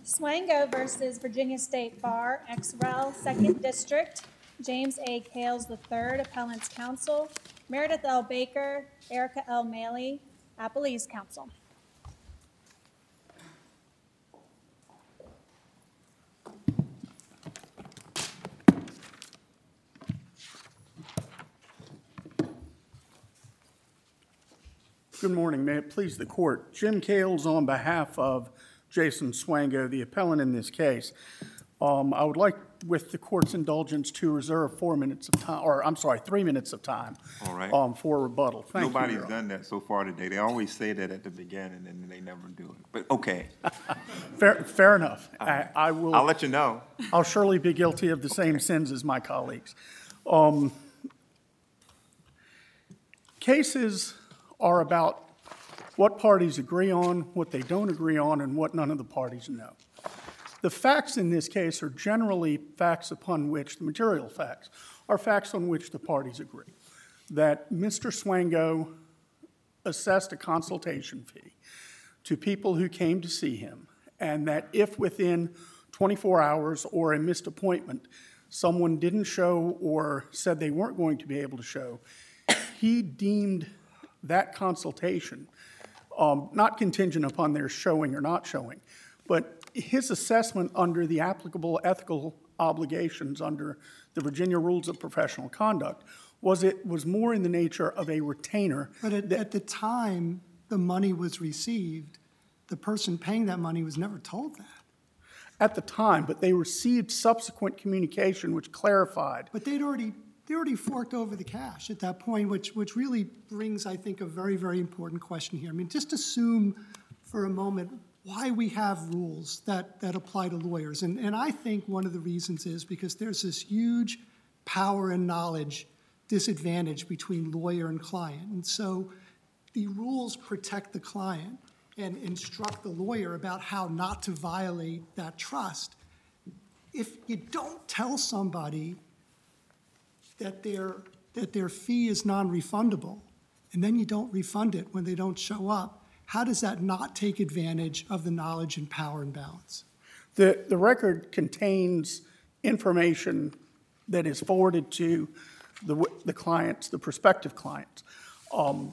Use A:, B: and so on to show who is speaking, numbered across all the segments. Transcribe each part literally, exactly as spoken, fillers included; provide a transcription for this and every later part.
A: Swango versus Virginia State Bar, ex rel, Second District. James A. Kales the third, Appellants Counsel. Meredith L. Baker, Erica L. Maley, Appellees Counsel.
B: Good morning. May it please the court. Jim Kales on behalf of Jason Swango, the appellant in this case. Um, I would like, with the court's indulgence, to reserve four minutes of time, or I'm sorry, three minutes of time.
C: All right.
B: Um, for rebuttal. Thank
C: Nobody's
B: you. Nobody's
C: done that so far today. They always say that at the beginning and then they never do it. But okay,
B: Fair, fair enough. I, I will.
C: I'll let you know.
B: I'll surely be guilty of the same sins as my colleagues. Um, cases are about what parties agree on, what they don't agree on, and what none of the parties know. The facts in this case are generally facts upon which, the material facts, are facts on which the parties agree. That Mister Swango assessed a consultation fee to people who came to see him, and that if within twenty-four hours or a missed appointment, someone didn't show or said they weren't going to be able to show, he deemed that consultation um, not contingent upon their showing or not showing, but his assessment under the applicable ethical obligations under the Virginia Rules of Professional Conduct was it was more in the nature of a retainer.
D: But at,
B: that,
D: at the time the money was received, the person paying that money was never told that.
B: At the time, but they received subsequent communication which clarified.
D: But they'd already they already forked over the cash at that point, which which really brings, I think, a very, very important question here. I mean, just assume for a moment why we have rules that, that apply to lawyers. And, and I think one of the reasons is because there's this huge power and knowledge disadvantage between lawyer and client. And so the rules protect the client and instruct the lawyer about how not to violate that trust. If you don't tell somebody that their, that their fee is non-refundable, and then you don't refund it when they don't show up, how does that not take advantage of the knowledge and power and balance?
B: The, the record contains information that is forwarded to the, the clients, the prospective clients. Um,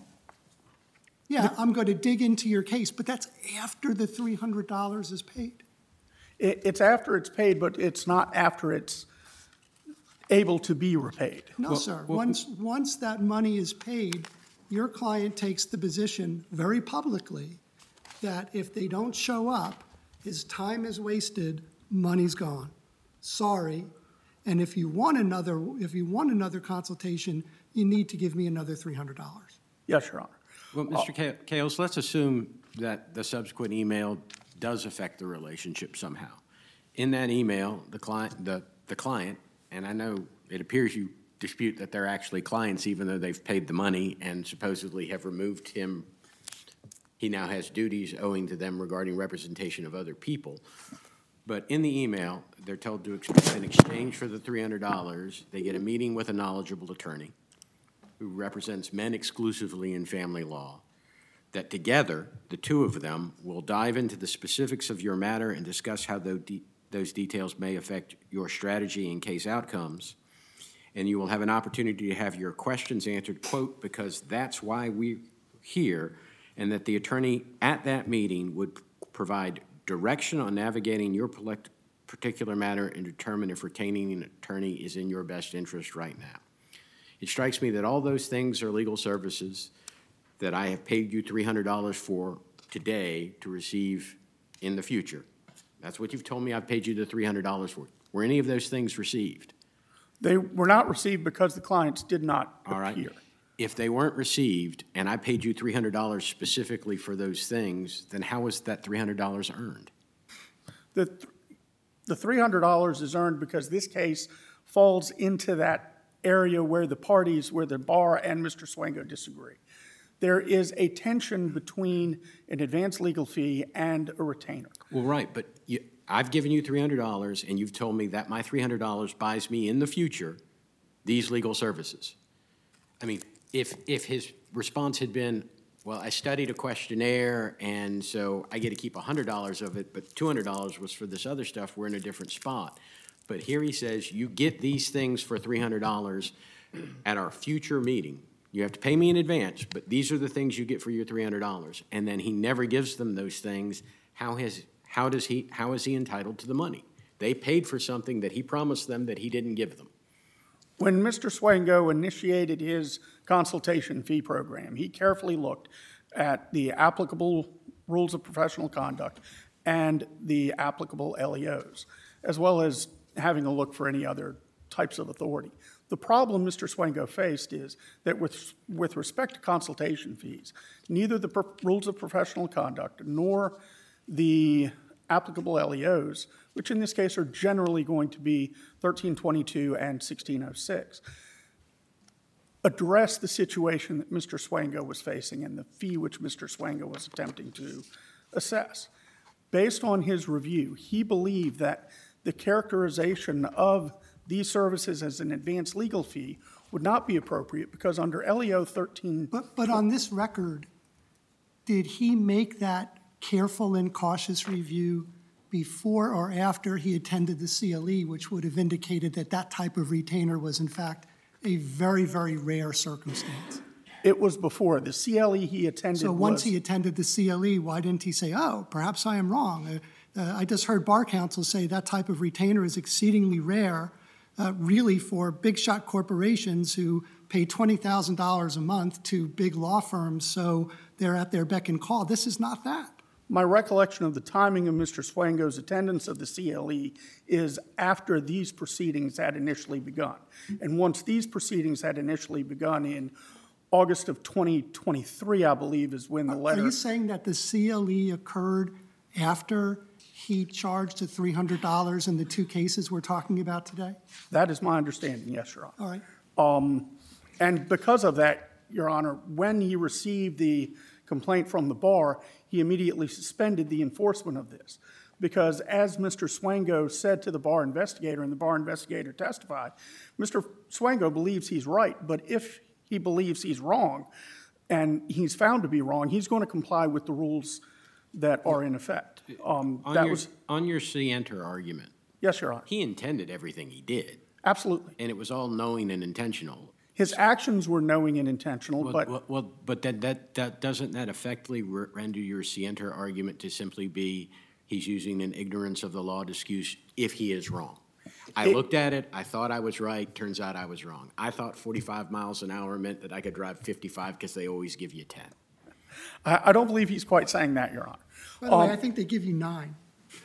D: yeah, the, I'm going to dig into your case, but that's after the three hundred dollars is paid.
B: It, it's after it's paid, but it's not after it's able to be repaid.
D: No, well, sir. Well, once, once that money is paid, your client takes the position very publicly that if they don't show up, his time is wasted, money's gone. Sorry. And if you want another, if you want another consultation, you need to give me another three hundred dollars.
B: Yes, Your Honor.
E: Well, Mister Uh, Kales, let's assume that the subsequent email does affect the relationship somehow. In that email, the client, the, the client, and I know it appears you dispute that they're actually clients even though they've paid the money and supposedly have removed him. He now has duties owing to them regarding representation of other people. But in the email, they're told to expect in exchange for the three hundred dollars, they get a meeting with a knowledgeable attorney who represents men exclusively in family law, that together, the two of them will dive into the specifics of your matter and discuss how those, de- those details may affect your strategy and case outcomes. And you will have an opportunity to have your questions answered, quote, because that's why we're here, and that the attorney at that meeting would provide direction on navigating your particular matter and determine if retaining an attorney is in your best interest right now. It strikes me that all those things are legal services that I have paid you three hundred dollars for today to receive in the future. That's what you've told me I've paid you the three hundred dollars for. Were any of those things received?
B: They were not received because the clients did not
E: All right.
B: appear.
E: If they weren't received and I paid you three hundred dollars specifically for those things, then how was that three hundred dollars earned?
B: The, the three hundred dollars is earned because this case falls into that area where the parties, where the bar and Mister Swango disagree. There is a tension between an advanced legal fee and a retainer.
E: Well, right, but you, I've given you three hundred dollars and you've told me that my three hundred dollars buys me in the future these legal services. I mean, if if his response had been, Well, I studied a questionnaire, and so I get to keep one hundred dollars of it, but two hundred dollars was for this other stuff. We're in a different spot. But here he says, you get these things for three hundred dollars at our future meeting. You have to pay me in advance, but these are the things you get for your three hundred dollars. And then he never gives them those things. How has, how does he, how is he entitled to the money? They paid for something that he promised them that he didn't give them.
B: When Mister Swango initiated his consultation fee program, he carefully looked at the applicable rules of professional conduct and the applicable L E Os, as well as having a look for any other types of authority. The problem Mister Swango faced is that with, with respect to consultation fees, neither the pro- rules of professional conduct nor the applicable L E Os, which in this case are generally going to be thirteen twenty-two and sixteen oh six, address the situation that Mister Swango was facing and the fee which Mister Swango was attempting to assess. Based on his review, he believed that the characterization of these services as an advanced legal fee would not be appropriate because under L E O thirteen...
D: But, but on this record, did he make that careful and cautious review before or after he attended the C L E, which would have indicated that that type of retainer was in fact a very, very rare circumstance?
B: It was before. The C L E he attended
D: So once
B: was-
D: he attended the C L E, why didn't he say, oh, perhaps I am wrong? Uh, uh, I just heard Bar Counsel say that type of retainer is exceedingly rare, uh, really for big shot corporations who pay twenty thousand dollars a month to big law firms, so they're at their beck and call. This is not that.
B: My recollection of the timing of Mister Swango's attendance of the C L E is after these proceedings had initially begun. And once these proceedings had initially begun in August of twenty twenty-three, I believe, is when the letter...
D: Are you saying that the C L E occurred after he charged the three hundred dollars in the two cases we're talking about today?
B: That is my understanding, yes, Your Honor.
D: All right.
B: Um, and because of that, Your Honor, when he received the complaint from the bar, he immediately suspended the enforcement of this. Because as Mister Swango said to the bar investigator, and the bar investigator testified, Mister Swango believes he's right, but if he believes he's wrong, and he's found to be wrong, he's going to comply with the rules that are in effect. Um,
E: On
B: that
E: your,
B: was,
E: on your C-enter argument,
B: yes, Your Honor,
E: he intended everything he did,
B: absolutely.
E: and it was all knowing and intentional.
B: His actions were knowing and intentional,
E: Well,
B: but
E: well, well, but that, that, that, doesn't that effectively re- render your C-enter argument to simply be he's using an ignorance of the law excuse if he is wrong? I
B: It-
E: looked at it, I thought I was right, turns out I was wrong. I thought forty-five miles an hour meant that I could drive fifty-five because they always give you ten.
B: I, I don't believe he's quite saying that, Your Honor.
D: By the way,
B: Um,
D: I think they give you nine.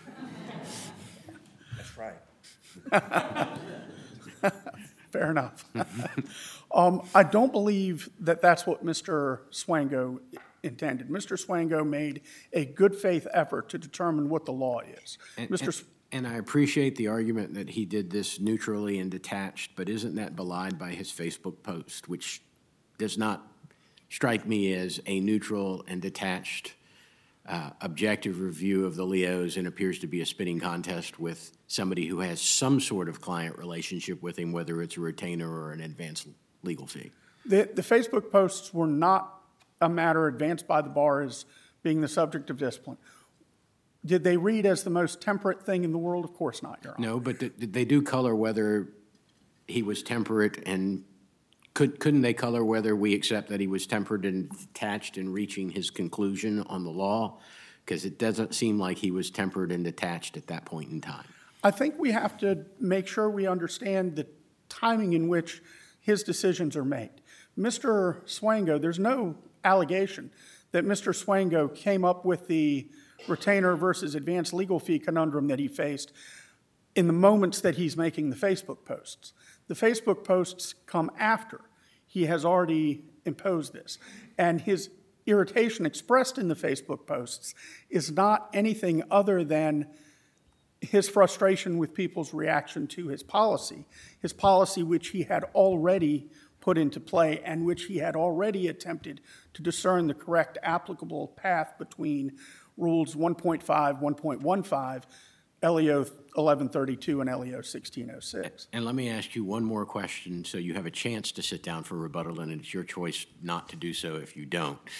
C: That's right.
B: Fair enough. um, I don't believe that that's what Mister Swango intended. Mister Swango made a good faith effort to determine what the law is.
E: And,
B: Mister
E: and,
B: S-
E: and I appreciate the argument that he did this neutrally and detached, but isn't that belied by his Facebook post, which does not strike me as a neutral and detached uh, objective review of the Leos and appears to be a spitting contest with somebody who has some sort of client relationship with him, whether it's a retainer or an advanced legal fee.
B: the, the Facebook posts were not a matter advanced by the bar as being the subject of discipline. Did they read as the most temperate thing in the world? Of course not, Your Honor.
E: No, but th- they do color whether he was temperate, and could, couldn't they color whether we accept that he was tempered and detached in reaching his conclusion on the law? Because it doesn't seem like he was tempered and detached at that point in time.
B: I think we have to make sure we understand the timing in which his decisions are made. Mister Swango, there's no allegation that Mister Swango came up with the retainer versus advanced legal fee conundrum that he faced in the moments that he's making the Facebook posts. The Facebook posts come after he has already imposed this. And his irritation expressed in the Facebook posts is not anything other than his frustration with people's reaction to his policy, his policy which he had already put into play and which he had already attempted to discern the correct applicable path between rules one point five, one point one five, L E O eleven thirty-two, and L E O sixteen oh six.
E: And let me ask you one more question, so you have a chance to sit down for rebuttal, and it's your choice not to do so if you don't.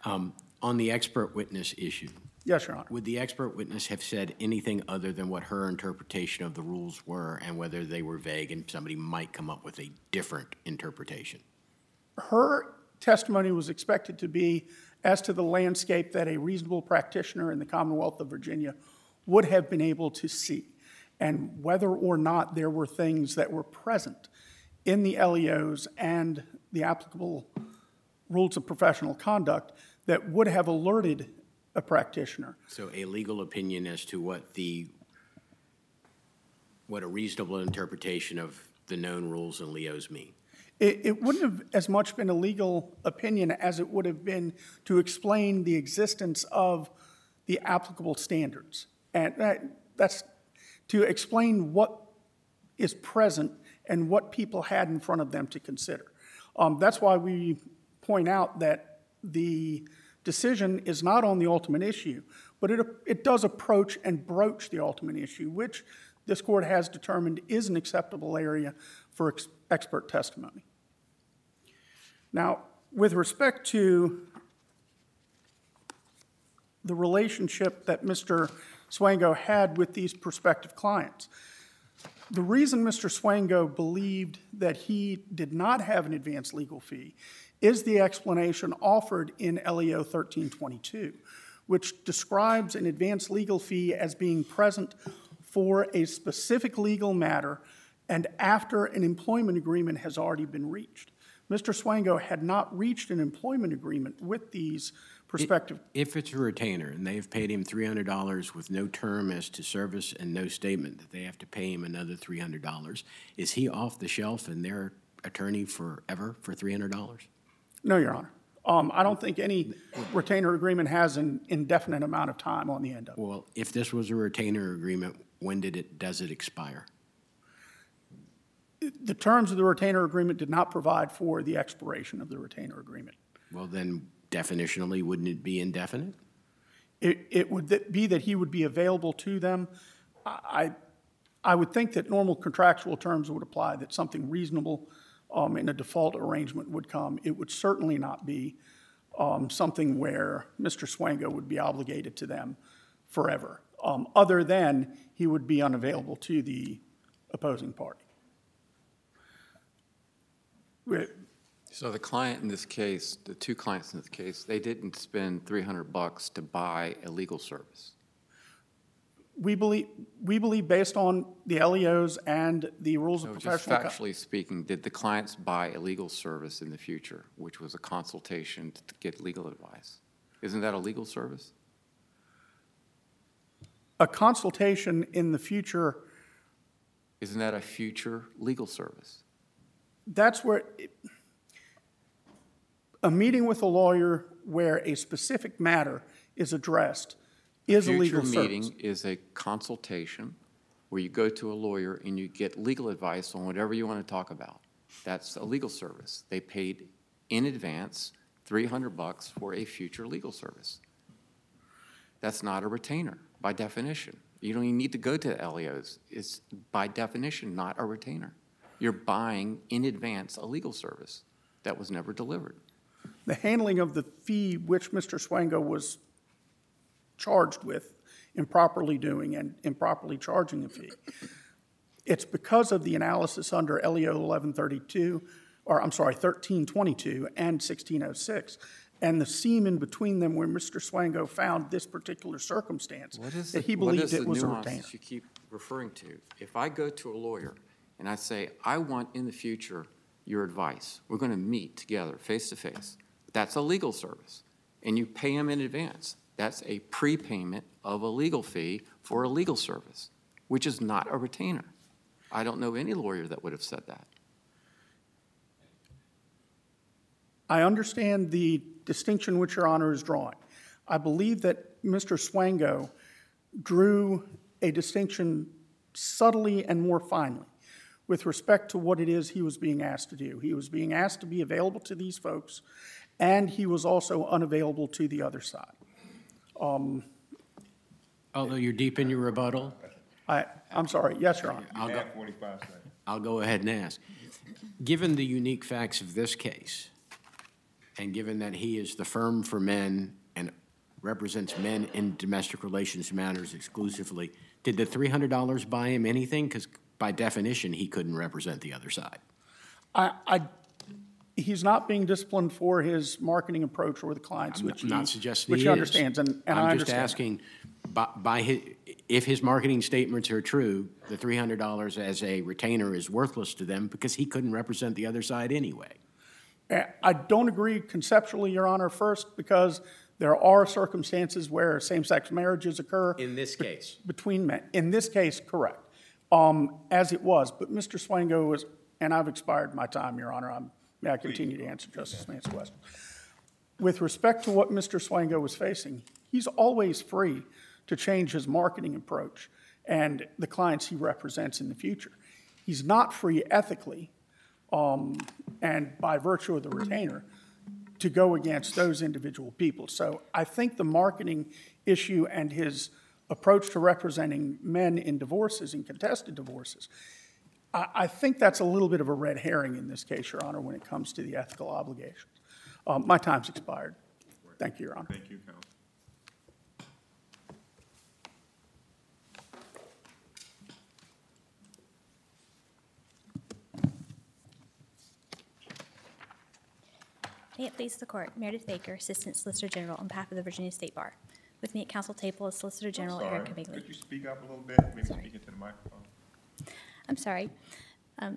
E: Um, On the expert witness issue,
B: Yes, Your Honor.
E: would the expert witness have said anything other than what her interpretation of the rules were and whether they were vague and somebody might come up with a different interpretation?
B: Her testimony was expected to be as to the landscape that a reasonable practitioner in the Commonwealth of Virginia would have been able to see, and whether or not there were things that were present in the L E Os and the applicable rules of professional conduct that would have alerted a practitioner.
E: So a legal opinion as to what the, what a reasonable interpretation of the known rules and L E Os mean?
B: It, it wouldn't have as much been a legal opinion as it would have been to explain the existence of the applicable standards. And that, that's to explain what is present and what people had in front of them to consider. Um, that's why we point out that the decision is not on the ultimate issue, but it, it does approach and broach the ultimate issue, which this court has determined is an acceptable area for ex- expert testimony. Now, with respect to the relationship that Mister Swango had with these prospective clients, the reason Mister Swango believed that he did not have an advanced legal fee is the explanation offered in L E O thirteen twenty-two, which describes an advanced legal fee as being present for a specific legal matter and after an employment agreement has already been reached. Mister Swango had not reached an employment agreement with these prospective.
E: If it's a retainer and they've paid him three hundred dollars with no term as to service and no statement that they have to pay him another three hundred dollars, is he off the shelf and their attorney forever for three hundred dollars?
B: No, Your Honor. Um, I don't think any retainer agreement has an indefinite amount of time on the end of it.
E: Well, if this was a retainer agreement, when did it, does it expire?
B: The terms of the retainer agreement did not provide for the expiration of the retainer agreement.
E: Well, then definitionally, wouldn't it be indefinite?
B: It, it would th- be that he would be available to them. I, I would think that normal contractual terms would apply, that something reasonable um, in a default arrangement would come. It would certainly not be um, something where Mister Swango would be obligated to them forever, um, other than he would be unavailable to the opposing party.
F: So the client in this case, the two clients in this case, they didn't spend three hundred bucks to buy a legal service.
B: We believe, we believe based on the L E Os and the rules
F: So
B: of
F: just
B: professional. co-
F: factually speaking, did the clients buy a legal service in the future, which was a consultation to get legal advice? Isn't that a legal service?
B: A consultation in the future,
F: Isn't that a future legal service?
B: that's where, it- a meeting with a lawyer where a specific matter is addressed is a legal
F: Future
B: service.
F: meeting is a consultation where you go to a lawyer and you get legal advice on whatever you want to talk about. That's a legal service. They paid in advance three hundred bucks for a future legal service. That's not a retainer by definition. You don't even need to go to the L E Os. It's by definition not a retainer. You're buying in advance a legal service that was never delivered.
B: The handling of the fee which Mister Swango was charged with improperly doing and improperly charging a fee. It's because of the analysis under L E O eleven thirty-two, or I'm sorry, thirteen twenty-two and sixteen oh six, and the seam in between them where Mister Swango found this particular circumstance,
F: What is
B: that
F: the-
B: he
F: what
B: believed
F: is
B: it
F: the
B: was a
F: nuance
B: retainer.
F: that you keep referring to? If I go to a lawyer and I say, I want in the future your advice, we're going to meet together face to face. That's a legal service, and you pay him in advance. That's a prepayment of a legal fee for a legal service, which is not a retainer. I don't know any lawyer that would have said that.
B: I understand the distinction which Your Honor is drawing. I believe that Mister Swango drew a distinction subtly and more finely with respect to what it is he was being asked to do. He was being asked to be available to these folks, and he was also unavailable to the other side.
E: Although you're deep in your rebuttal,
B: I, I'm sorry, yes, Your Honor.
E: I'll go,
C: Have forty-five seconds.
E: I'll go ahead and ask. Given the unique facts of this case, And given that he is the firm for men and represents men in domestic relations matters exclusively, did the three hundred dollars buy him anything? Because by definition, he couldn't represent the other side.
B: I, I, he's not being disciplined for his marketing approach or the clients,
E: I'm
B: which
E: not
B: he,
E: suggesting
B: which
E: he
B: he
E: is.
B: understands, and, and I
E: I'm just
B: understand.
E: asking, by, by his, if his marketing statements are true, the three hundred dollars as a retainer is worthless to them because he couldn't represent the other side anyway.
B: Uh, I don't agree conceptually, Your Honor, first, because there are circumstances where same-sex marriages occur.
E: In this case.
B: Between men. In this case, correct, um, as it was. But Mister Swango was, and I've expired my time, Your Honor. I'm, may I continue to answer Justice Smith's question? With respect to what Mister Swango was facing, he's always free to change his marketing approach and the clients he represents in the future. He's not free ethically, um, and by virtue of the retainer, to go against those individual people. So I think the marketing issue and his approach to representing men in divorces and contested divorces, I, I think that's a little bit of a red herring in this case, Your Honor, when it comes to the ethical obligations. Um, my time's expired. Thank you, Your Honor.
C: Thank you, counsel.
G: May it please the Court, Meredith Baker, Assistant Solicitor General on behalf of the Virginia State Bar. With me at council table is Solicitor General
C: Sorry,
G: Erica Bigley.
C: could you speak up a little bit, maybe
G: Sorry.
C: speak into the microphone?
G: I'm sorry. Um,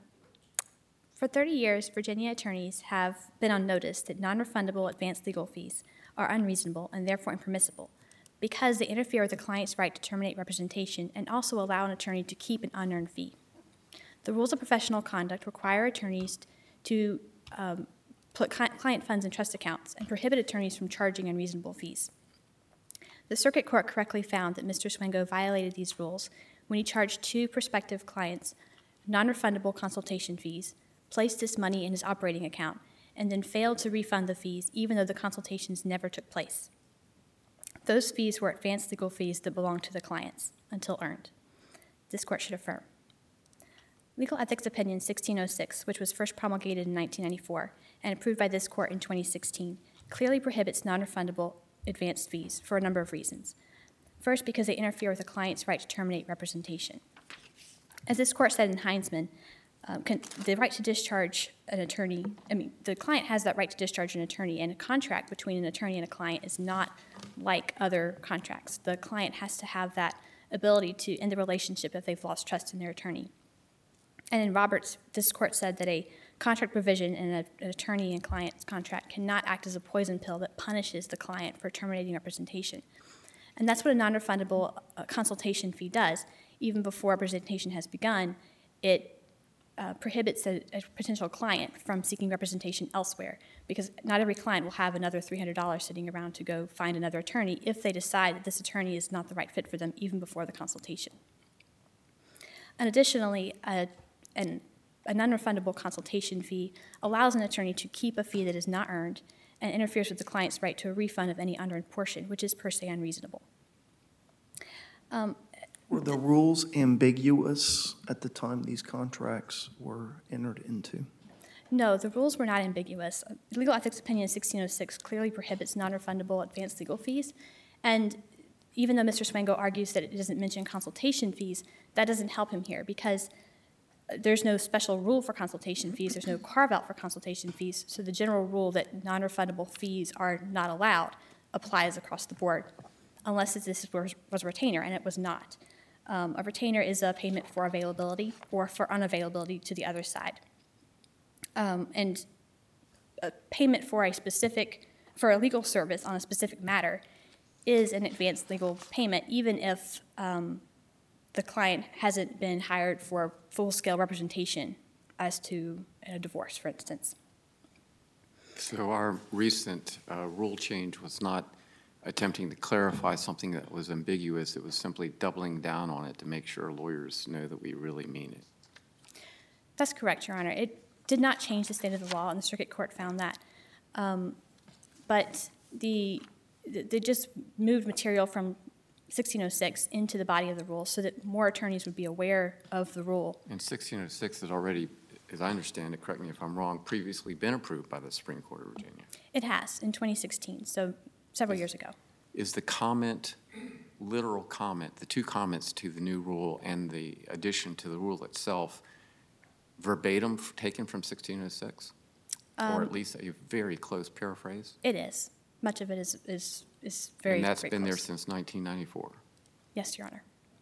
G: For thirty years, Virginia attorneys have been on notice that non-refundable advanced legal fees are unreasonable and therefore impermissible because they interfere with the client's right to terminate representation and also allow an attorney to keep an unearned fee. The rules of professional conduct require attorneys to um, put cli- client funds in trust accounts and prohibit attorneys from charging unreasonable fees. The Circuit Court correctly found that Mister Swango violated these rules when he charged two prospective clients non-refundable consultation fees, placed this money in his operating account, and then failed to refund the fees even though the consultations never took place. Those fees were advanced legal fees that belonged to the clients until earned. This court should affirm. Legal Ethics Opinion sixteen oh six, which was first promulgated in nineteen ninety-four and approved by this court in twenty sixteen, clearly prohibits non-refundable advanced fees for a number of reasons. First, because they interfere with a client's right to terminate representation. As this court said in Heinzman, um, can, the right to discharge an attorney, I mean, the client has that right to discharge an attorney, and a contract between an attorney and a client is not like other contracts. The client has to have that ability to end the relationship if they've lost trust in their attorney. And in Roberts, this court said that a contract provision in a, an attorney and client's contract cannot act as a poison pill that punishes the client for terminating representation. And that's what a non-refundable uh, consultation fee does. Even before representation has begun, it uh, prohibits a, a potential client from seeking representation elsewhere, because not every client will have another three hundred dollars sitting around to go find another attorney if they decide that this attorney is not the right fit for them even before the consultation. And additionally, a, an, a non-refundable consultation fee allows an attorney to keep a fee that is not earned and interferes with the client's right to a refund of any unearned portion, which is per se unreasonable. Um,
H: Were the rules ambiguous at the time these contracts were entered into?
G: No, the rules were not ambiguous. Legal Ethics Opinion sixteen oh six clearly prohibits non-refundable advanced legal fees, and even though Mister Swango argues that it doesn't mention consultation fees, that doesn't help him here because there's no special rule for consultation fees, there's no carve-out for consultation fees, so the general rule that non-refundable fees are not allowed applies across the board, unless this was a retainer, and it was not. Um, a retainer is a payment for availability or for unavailability to the other side. Um, and a payment for a specific, for a legal service on a specific matter is an advanced legal payment, even if um, the client hasn't been hired for full-scale representation as to a divorce, for instance.
F: So our recent uh, rule change was not attempting to clarify something that was ambiguous. It was simply doubling down on it to make sure lawyers know that we really mean it.
G: That's correct, Your Honor. It did not change the state of the law, and the Circuit Court found that. Um, but the they just moved material from sixteen oh six into the body of the rule so that more attorneys would be aware of the rule.
F: And sixteen oh six had already as I understand it, correct me if I'm wrong, previously been approved by the Supreme Court of Virginia.
G: It has in twenty sixteen, so several years ago.
F: Is the comment, literal comment, the two comments to the new rule and the addition to the rule itself, verbatim f- taken from sixteen oh six? Or at least a very close paraphrase?
G: It is. Much of it is, is, is very,
F: And that's
G: very
F: been there
G: close.
F: since nineteen ninety-four.
G: Yes, Your Honor.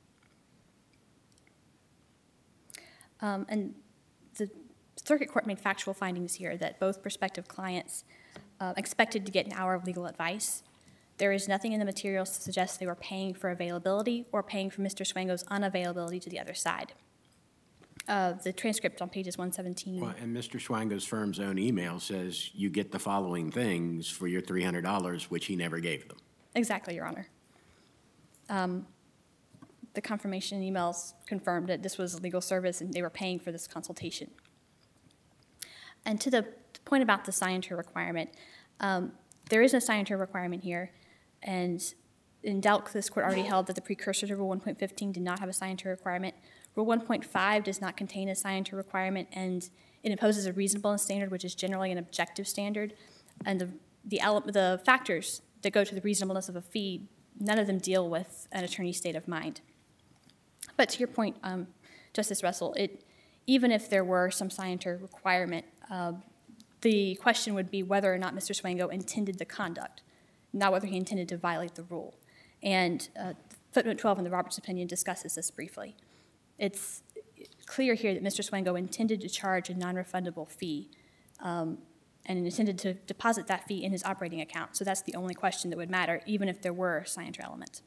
G: Um, And the circuit court made factual findings here that both prospective clients uh, expected to get an hour of legal advice. There is nothing in the materials to suggest they were paying for availability or paying for Mister Swango's unavailability to the other side. Uh, The transcript on pages one seventeen.
E: Well, and Mister Schwango's firm's own email says you get the following things for your three hundred dollars, which he never gave them.
G: Exactly, Your Honor. Um, The confirmation emails confirmed that this was a legal service and they were paying for this consultation. And to the point about the signature requirement, um, there is no signature requirement here. And in Delk, this court already held that the precursor to Rule one point fifteen did not have a signature requirement. Rule one point five does not contain a signature requirement, and it imposes a reasonableness standard, which is generally an objective standard. And the, the, ele- the factors that go to the reasonableness of a fee, none of them deal with an attorney's state of mind. But to your point, um, Justice Russell, it, even if there were some signature requirement, uh, the question would be whether or not Mister Swango intended the conduct, not whether he intended to violate the rule. And uh, footnote twelve in the Roberts opinion discusses this briefly. It's clear here that Mister Swango intended to charge a non-refundable fee um, and intended to deposit that fee in his operating account. So that's the only question that would matter, even if there were a signature element.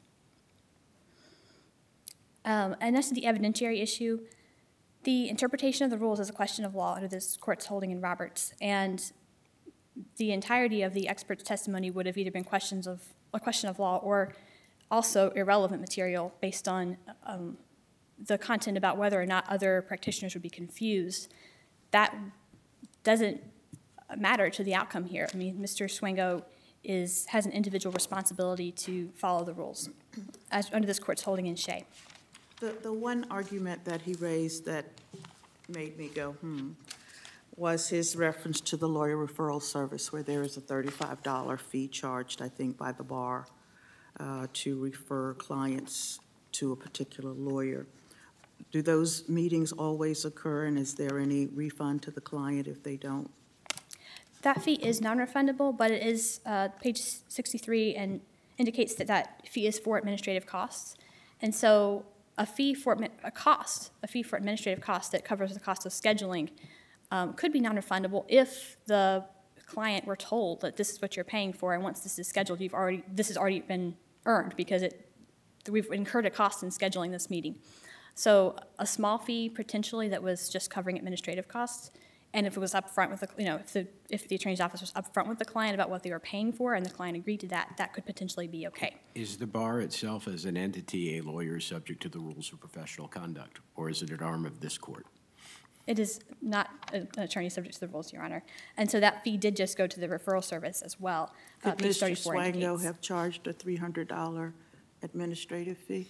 G: Um, and as to the evidentiary issue, the interpretation of the rules is a question of law under this court's holding in Roberts, and the entirety of the expert's testimony would have either been questions of a question of law or also irrelevant material based on um, the content about whether or not other practitioners would be confused. That doesn't matter to the outcome here. I mean, Mister Swango is has an individual responsibility to follow the rules, as under this court's holding in Shea.
I: The, the one argument that he raised that made me go, hmm, was his reference to the lawyer referral service, where there is a thirty-five dollar fee charged, I think, by the bar uh, to refer clients to a particular lawyer. Do those meetings always occur, and is there any refund to the client if they don't?
G: That fee is non-refundable, but it is, uh, page sixty-three, and indicates that that fee is for administrative costs. And so a fee for, admi- a cost, a fee for administrative costs that covers the cost of scheduling um, could be non-refundable if the client were told that this is what you're paying for, and once this is scheduled, you've already, this has already been earned because it, we've incurred a cost in scheduling this meeting. So a small fee potentially that was just covering administrative costs, and if it was upfront with the, you know, if the if the attorney's office was upfront with the client about what they were paying for, and the client agreed to that, that could potentially be okay.
E: Is the bar itself as an entity a lawyer subject to the rules of professional conduct, or is it an arm of this court?
G: It is not an attorney subject to the rules, Your Honor. And so that fee did just go to the referral service as well. Uh,
I: Could
G: page
I: Mister
G: thirty-four
I: Swango
G: indicates.
I: have charged a three hundred dollar administrative fee?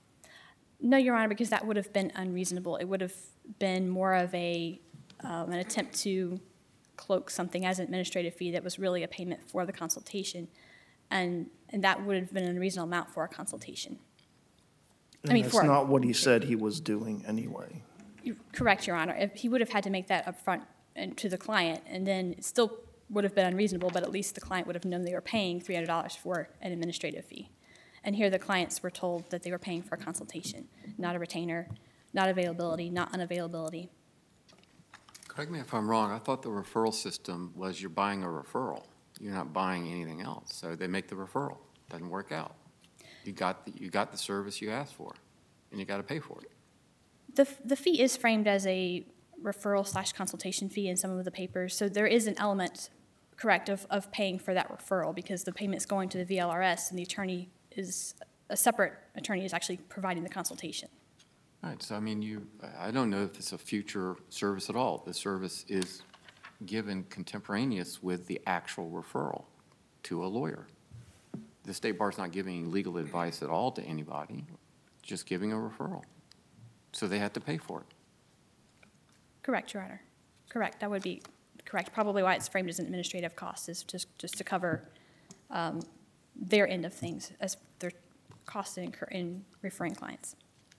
G: No, Your Honor, because that would have been unreasonable. It would have been more of a, um, an attempt to cloak something as an administrative fee that was really a payment for the consultation. And, and that would have been an unreasonable amount for a consultation. I
H: And
G: mean,
H: that's
G: for-
H: not what he said he was doing anyway.
G: You're correct, Your Honor. If he would have had to make that upfront and to the client, and then it still would have been unreasonable, but at least the client would have known they were paying three hundred dollars for an administrative fee. And here the clients were told that they were paying for a consultation, not a retainer, not availability, not unavailability.
F: Correct me if I'm wrong, I thought the referral system was you're buying a referral. You're not buying anything else. So they make the referral. Doesn't work out. You got the, you got the service you asked for, and you got to pay for it.
G: The, the fee is framed as a referral slash consultation fee in some of the papers, so there is an element, correct, of, of paying for that referral because the payment's going to the V L R S and the attorney is, a separate attorney is actually providing the consultation.
F: All right, so I mean, you, I don't know if it's a future service at all. The service is given contemporaneous with the actual referral to a lawyer. The State Bar's not giving legal advice at all to anybody, just giving a referral. So they have to pay for it.
G: Correct, Your Honor. Correct, that would be correct. Probably why it's framed as an administrative cost is just, just to cover um, their end of things as their costs in, incur- in referring clients.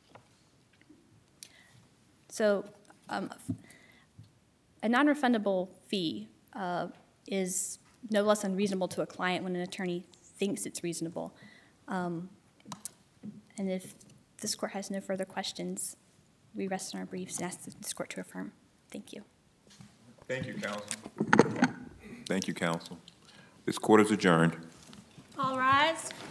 G: So um, a non-refundable fee uh, is no less unreasonable to a client when an attorney thinks it's reasonable. Um, And if this court has no further questions, we rest on our briefs and ask this court to affirm. Thank you.
C: Thank you, counsel. Thank you, counsel. This court is adjourned.
A: All rise.